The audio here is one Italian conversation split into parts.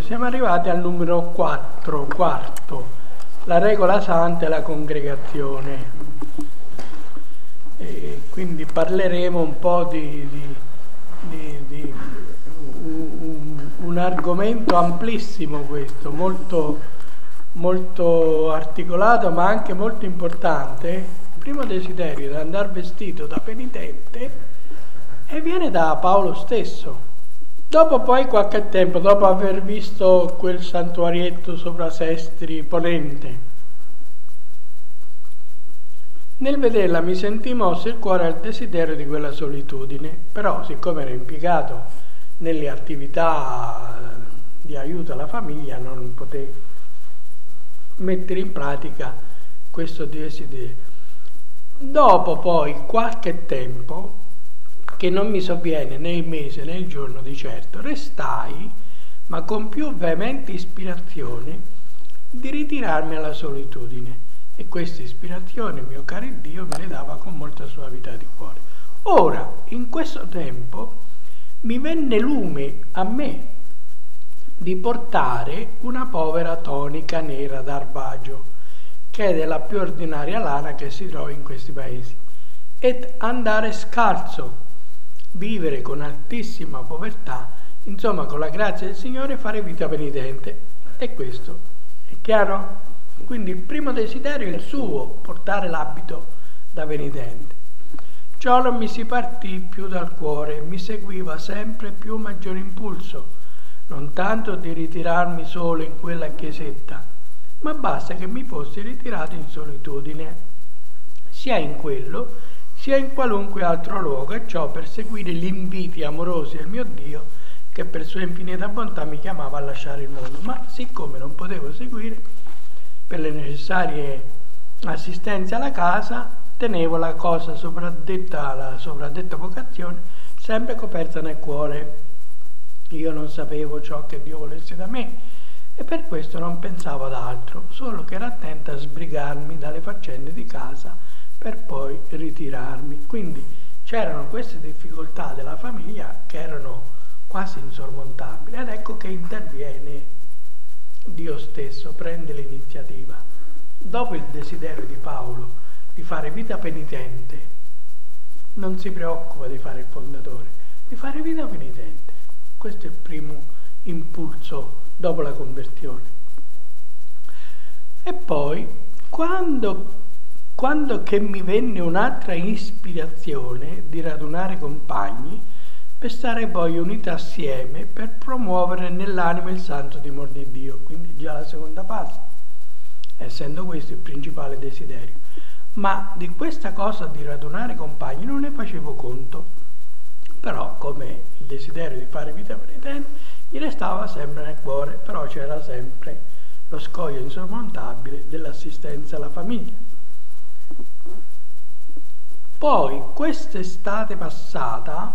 siamo arrivati al numero 4, quarto, la regola santa e la congregazione. E quindi parleremo un po' di un argomento amplissimo questo, molto, molto articolato ma anche molto importante. Il primo desiderio è andare vestito da penitente e viene da Paolo stesso. Dopo poi qualche tempo, dopo aver visto quel santuarietto sopra Sestri Ponente, nel vederla mi sentì mosso il cuore al desiderio di quella solitudine, però siccome ero impiegato nelle attività di aiuto alla famiglia non potevo mettere in pratica questo desiderio. Dopo poi qualche tempo, che non mi sovviene né il mese né il giorno di certo, restai, ma con più veemente ispirazione, di ritirarmi alla solitudine. E questa ispirazione, mio caro Dio, me ne dava con molta suavità di cuore. Ora, in questo tempo, mi venne lume a me di portare una povera tonica nera d'arbagio, che è della più ordinaria lana che si trova in questi paesi, ed andare scalzo, vivere con altissima povertà, insomma con la grazia del Signore fare vita penitente. E questo è chiaro? Quindi il primo desiderio è il suo, portare l'abito da penitente. Ciò non mi si partì più dal cuore, mi seguiva sempre più maggiore impulso, non tanto di ritirarmi solo in quella chiesetta, ma basta che mi fossi ritirato in solitudine, sia in quello sia in qualunque altro luogo, e ciò per seguire gli inviti amorosi del mio Dio, che per sua infinita bontà mi chiamava a lasciare il mondo. Ma siccome non potevo seguire per le necessarie assistenze alla casa, tenevo la cosa la sovraddetta vocazione sempre coperta nel cuore. Io non sapevo ciò che Dio volesse da me e per questo non pensavo ad altro, solo che ero attenta a sbrigarmi dalle faccende di casa per poi ritirarmi. Quindi c'erano queste difficoltà della famiglia che erano quasi insormontabili, ed ecco che interviene Dio stesso, prende l'iniziativa. Dopo il desiderio di Paolo di fare vita penitente, non si preoccupa di fare il fondatore, di fare vita penitente. Questo è il primo impulso dopo la conversione. E poi quando che mi venne un'altra ispirazione di radunare compagni per stare poi uniti assieme per promuovere nell'anima il santo timore di Dio, quindi già la seconda fase, essendo questo il principale desiderio. Ma di questa cosa di radunare compagni non ne facevo conto, però come il desiderio di fare vita penitente gli restava sempre nel cuore, però c'era sempre lo scoglio insormontabile dell'assistenza alla famiglia. Poi quest'estate passata,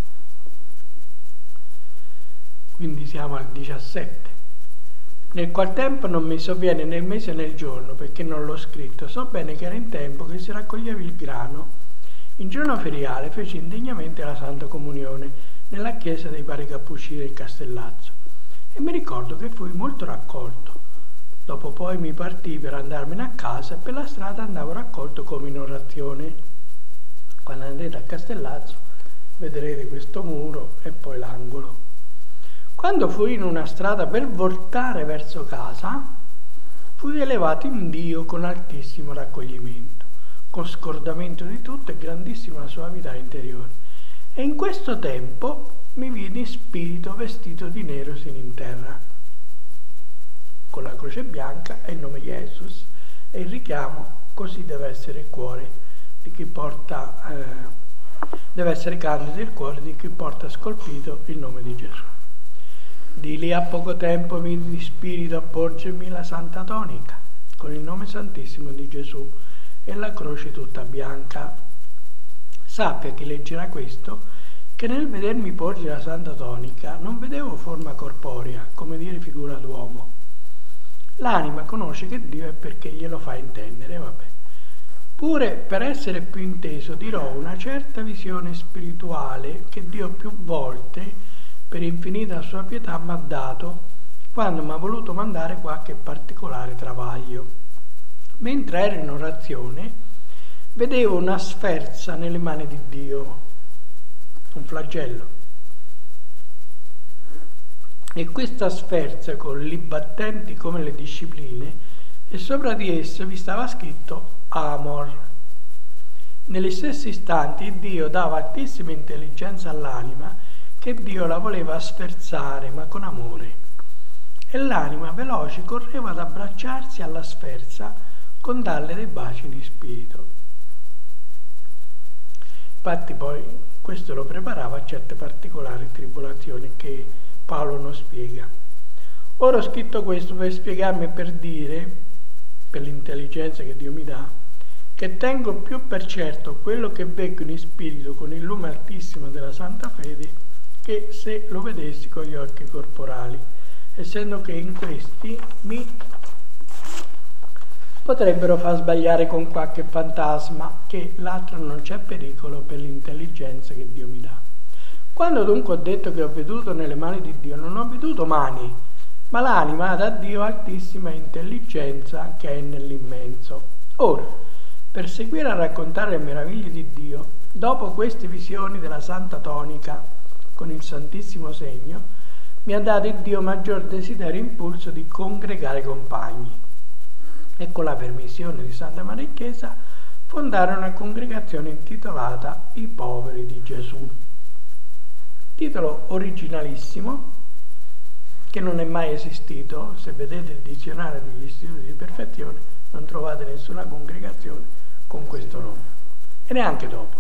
quindi siamo al 17, nel qual tempo non mi sovviene né il mese né il giorno perché non l'ho scritto, so bene che era in tempo che si raccoglieva il grano. In giorno feriale feci indegnamente la Santa Comunione nella chiesa dei Pari Cappuccini del Castellazzo e mi ricordo che fui molto raccolto. Dopo poi mi partii per andarmene a casa e per la strada andavo raccolto come in orazione. Quando andrete a Castellazzo vedrete questo muro e poi l'angolo. Quando fui in una strada per voltare verso casa, fui elevato in Dio con altissimo raccoglimento, con scordamento di tutto e grandissima suavità interiore. E in questo tempo mi vidi spirito vestito di nero sin in terra, con la croce bianca e il nome Jesus, e il richiamo: così deve essere il cuore di chi porta, deve essere candido il cuore di chi porta scolpito il nome di Gesù. Di lì a poco tempo vidi spirito apporgermi la Santa Tonica con il nome santissimo di Gesù e la croce tutta bianca. Sappia chi leggerà questo che nel vedermi porgere la Santa Tonica non vedevo forma corporea, come dire figura d'uomo. L'anima conosce che Dio è perché glielo fa intendere, vabbè. Pure per essere più inteso dirò una certa visione spirituale che Dio più volte per infinita sua pietà mi ha dato quando mi ha voluto mandare qualche particolare travaglio. Mentre ero in orazione, vedevo una sferza nelle mani di Dio, un flagello. E questa sferza, con li battenti come le discipline, e sopra di essa vi stava scritto Amor. Negli stessi istanti Dio dava altissima intelligenza all'anima, che Dio la voleva sferzare, ma con amore. E l'anima veloce correva ad abbracciarsi alla sferza con darle dei baci di spirito. Infatti poi questo lo preparava a certe particolari tribolazioni che Paolo non spiega. Ora ho scritto questo per spiegarmi e per dire, per l'intelligenza che Dio mi dà, che tengo più per certo quello che vedo in spirito con il lume altissimo della santa fede che se lo vedessi con gli occhi corporali, essendo che in questi mi potrebbero far sbagliare con qualche fantasma, che l'altro non c'è pericolo per l'intelligenza che Dio mi dà. Quando dunque ho detto che ho veduto nelle mani di Dio, non ho veduto mani, ma l'anima da Dio altissima intelligenza che è nell'immenso. Ora, per seguire a raccontare le meraviglie di Dio, dopo queste visioni della Santa Tonica con il Santissimo Segno, mi ha dato il Dio maggior desiderio e impulso di congregare compagni. E con la permissione di Santa Maria Chiesa fondare una congregazione intitolata I Poveri di Gesù. Titolo originalissimo, che non è mai esistito. Se vedete il dizionario degli istituti di perfezione non trovate nessuna congregazione con questo nome, e neanche dopo.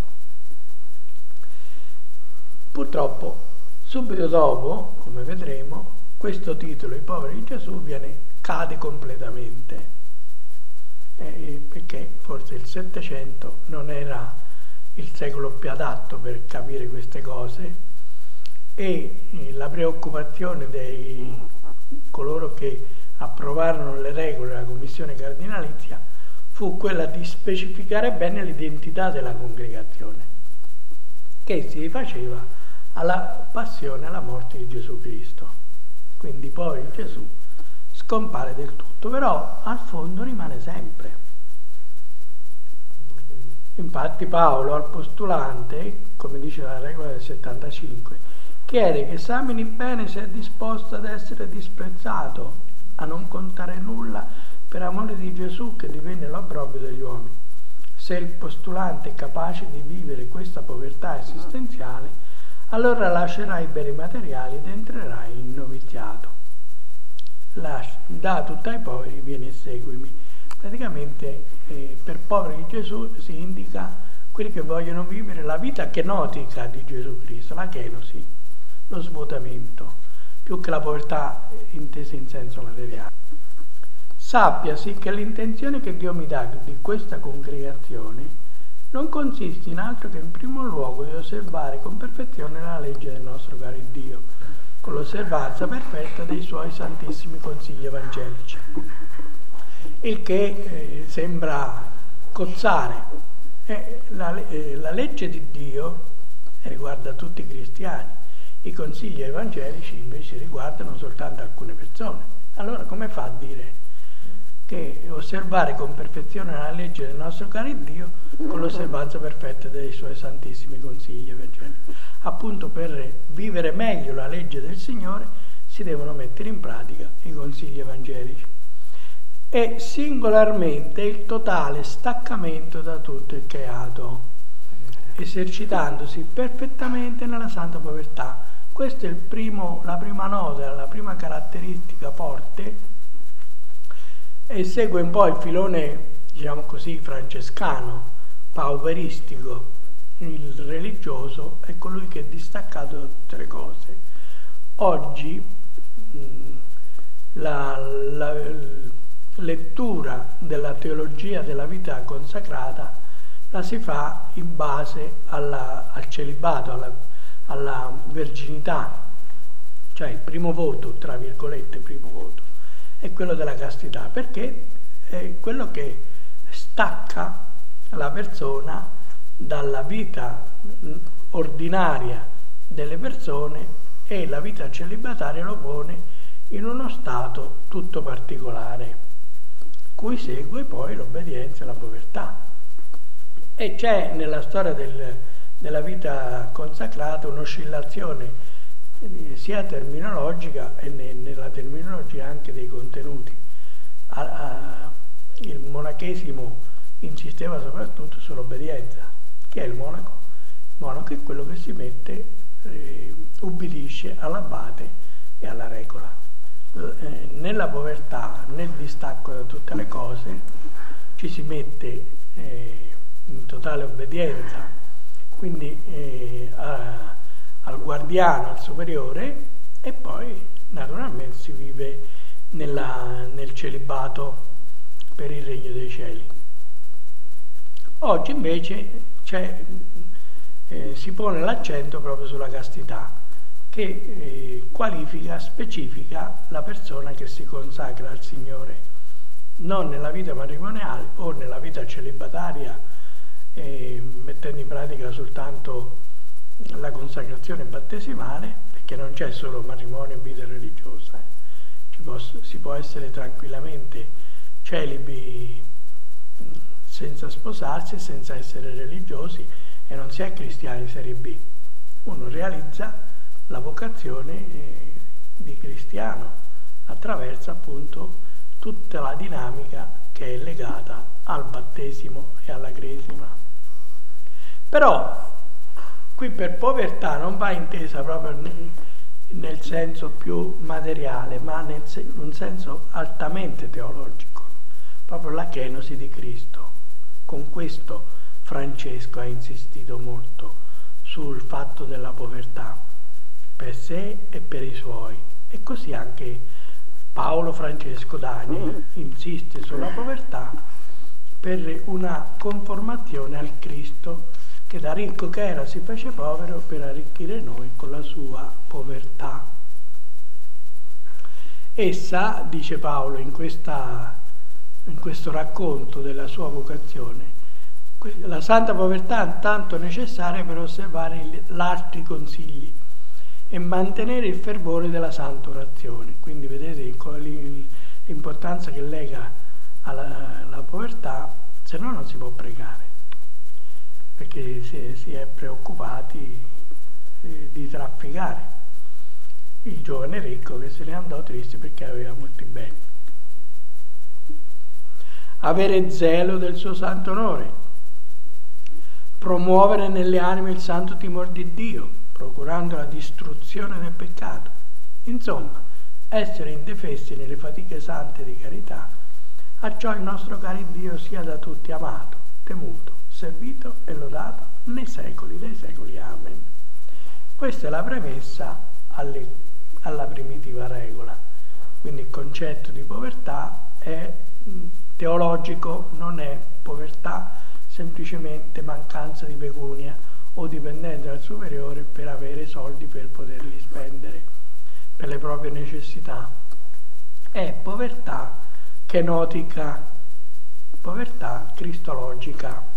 Purtroppo subito dopo, come vedremo, questo titolo I Poveri di Gesù cade completamente, perché forse il Settecento non era il secolo più adatto per capire queste cose, e la preoccupazione di coloro che approvarono le regole della commissione cardinalizia fu quella di specificare bene l'identità della congregazione, che si rifaceva alla passione e alla morte di Gesù Cristo. Quindi poi Gesù scompare del tutto, però al fondo rimane sempre. Infatti Paolo al postulante, come dice la regola del 75, chiede che esamini bene se è disposto ad essere disprezzato, a non contare nulla per amore di Gesù che divenne l'obbrobrio degli uomini. Se il postulante è capace di vivere questa povertà esistenziale, allora lascerà i beni materiali ed entrerà in noviziato. Da tutto ai poveri, vieni e seguimi. Praticamente per poveri di Gesù si indica quelli che vogliono vivere la vita kenotica di Gesù Cristo, la kenosi, lo svuotamento, più che la povertà intesa in senso materiale. Sappiasi che l'intenzione che Dio mi dà di questa congregazione non consiste in altro che in primo luogo di osservare con perfezione la legge del nostro caro Dio, con l'osservanza perfetta dei suoi santissimi consigli evangelici. Il che sembra cozzare. La legge di Dio riguarda tutti i cristiani, i consigli evangelici invece riguardano soltanto alcune persone. Allora come fa a dire che osservare con perfezione la legge del nostro caro Dio con l'osservanza perfetta dei suoi santissimi consigli evangelici? Appunto, per vivere meglio la legge del Signore si devono mettere in pratica i consigli evangelici, e singolarmente il totale staccamento da tutto il creato, esercitandosi perfettamente nella santa povertà. Questa è la prima nota, la prima caratteristica forte, e segue un po' il filone, diciamo così, francescano, pauperistico. Il religioso è colui che è distaccato da tutte le cose. Oggi la lettura della teologia della vita consacrata la si fa in base al celibato, alla verginità, cioè il primo voto, tra virgolette, primo voto, è quello della castità, perché è quello che stacca la persona dalla vita ordinaria delle persone, e la vita celibataria lo pone in uno stato tutto particolare, cui segue poi l'obbedienza e la povertà. E c'è nella storia della vita consacrata un'oscillazione sia terminologica e nella terminologia anche dei contenuti. Il monachesimo insisteva soprattutto sull'obbedienza. Chi è il monaco? Il monaco è quello che si mette, ubbidisce all'abate e alla regola. Nella povertà, nel distacco da tutte le cose, ci si mette in totale obbedienza, quindi al guardiano, al superiore, e poi naturalmente si vive nel celibato per il regno dei cieli. Oggi invece si pone l'accento proprio sulla castità, che qualifica, specifica la persona che si consacra al Signore, non nella vita matrimoniale o nella vita celibataria, mettendo in pratica soltanto la consacrazione battesimale, perché non c'è solo matrimonio e vita religiosa. Si può essere tranquillamente celibi senza sposarsi, senza essere religiosi, e non si è cristiani di serie B. Uno realizza la vocazione di cristiano attraverso appunto tutta la dinamica che è legata al battesimo e alla cresima. Però qui per povertà non va intesa proprio nel senso più materiale, ma in un senso altamente teologico, proprio la kenosi di Cristo. Con questo Francesco ha insistito molto sul fatto della povertà, per sé e per i suoi, e così anche Paolo Francesco Daniel insiste sulla povertà per una conformazione al Cristo che da ricco che era si fece povero per arricchire noi con la sua povertà. Essa, dice Paolo in questo racconto della sua vocazione, la santa povertà è tanto necessaria per osservare l'altri consigli e mantenere il fervore della santa orazione. Quindi vedete l'importanza che lega alla povertà, se no non si può pregare, perché si è preoccupati di trafficare il giovane ricco che se ne andò triste perché aveva molti beni. Avere zelo del suo santo onore, promuovere nelle anime il santo timore di Dio, procurando la distruzione del peccato. Insomma, essere indefessi nelle fatiche sante di carità, a ciò il nostro caro Dio sia da tutti amato, temuto, servito e lodato nei secoli dei secoli. Amen. Questa è la premessa alla primitiva regola. Quindi il concetto di povertà è teologico, non è povertà semplicemente mancanza di pecunia o dipendenza dal superiore per avere soldi per poterli spendere per le proprie necessità. È povertà kenotica, povertà cristologica.